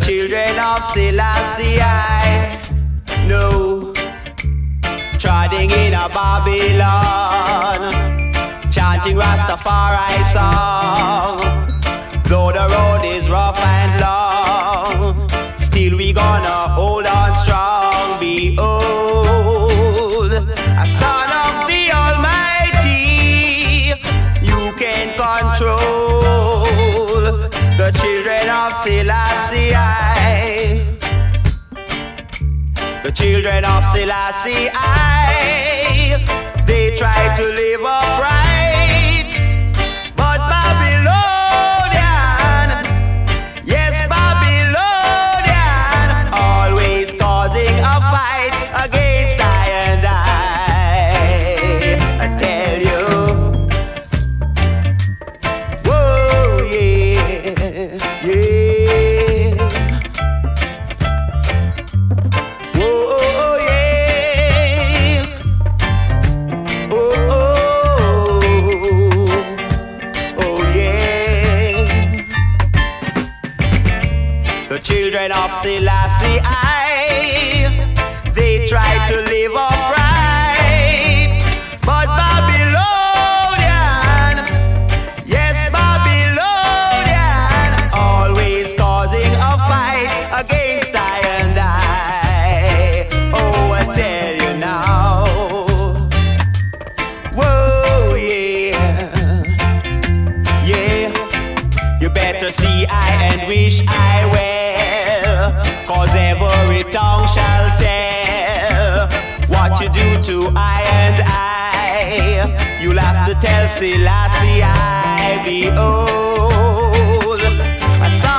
children of Selassie I know, trotting in a Babylon, chanting Rastafari song. Though the road is rough and long, still we gonna hold on strong. Behold, a son of the Almighty, you can control the children of Selassie I. The children of Selassie I, they try to live upright, but Babylonian, yes Babylonian, always causing a fight against I and I tell you, whoa, yeah, yeah. The children of Selassie I, they try to live upright, but Babylonian, yes Babylonian, always causing a fight against I and I. Oh, I tell you now, whoa, yeah, yeah. You better see I and wish I well, 'cause every tongue shall tell what you do to I and I. You'll have to tell Selassie I, behold, a son